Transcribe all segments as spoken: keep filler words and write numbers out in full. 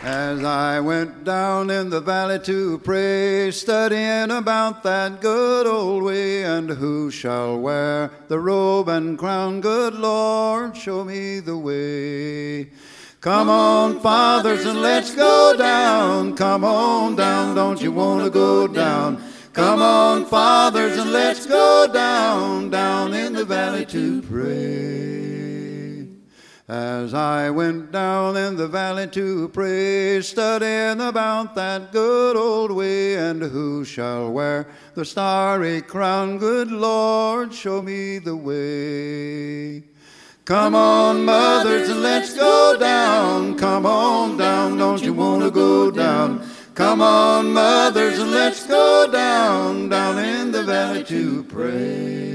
As I went down in the valley to pray, studying about that good old way, and who shall wear the robe and crown? Good Lord, show me the way. Come on, fathers, and let's go down. Come on down, don't you want to go down? Come on, fathers, and let's go down, down in the valley to pray. As I went down in the valley to pray, studying about that good old way, and who shall wear the starry crown? Good Lord, show me the way. Come on, mothers, and let's go down. Come on down, don't you want to go down? Come on, mothers, and let's go down, down in the valley to pray.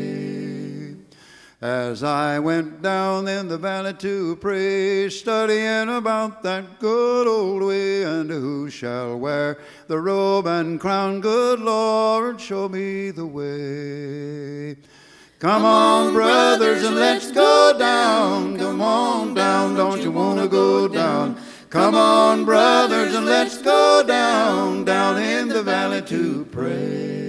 As I went down in the valley to pray, studying about that good old way, and who shall wear the robe and crown? Good Lord, show me the way. Come on, brothers, and let's go down. Come on down, don't you want to go down? Come on, brothers, and let's go down, down in the valley to pray.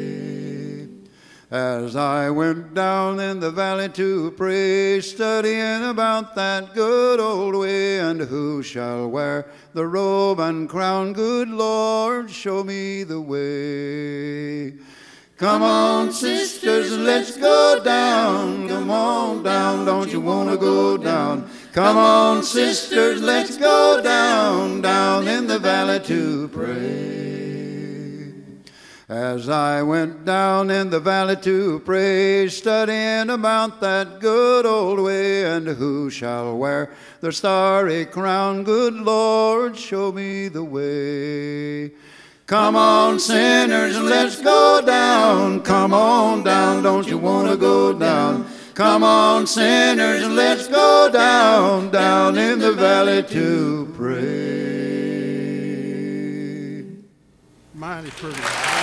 As I went down in the valley to pray, studying about that good old way, and who shall wear the robe and crown? Good Lord, show me the way. Come on, sisters, and let's go down. Come on down, don't you want to go down? Come on, sisters, let's go down, down in the valley to pray. As I went down in the valley to pray, studying about that good old way, and who shall wear the starry crown? Good Lord, show me the way. Come on, sinners, and let's go down. Come on down, don't you want to go down? Come on, sinners, and let's go down, down in the valley to pray. Mighty pretty.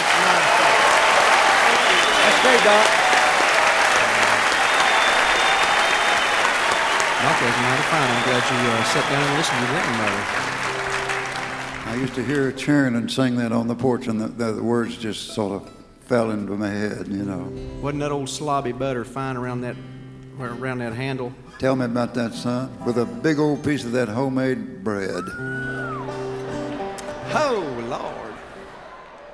That's great, Doc. Doc, that's mighty fine. I'm glad you uh, sat down and listened to that, Mother. I used to hear cheering and sing that on the porch, and the, the, the words just sort of fell into my head, you know. Wasn't that old slobby butter fine around that around that handle? Tell me about that, son. With a big old piece of that homemade bread. Oh, Lord.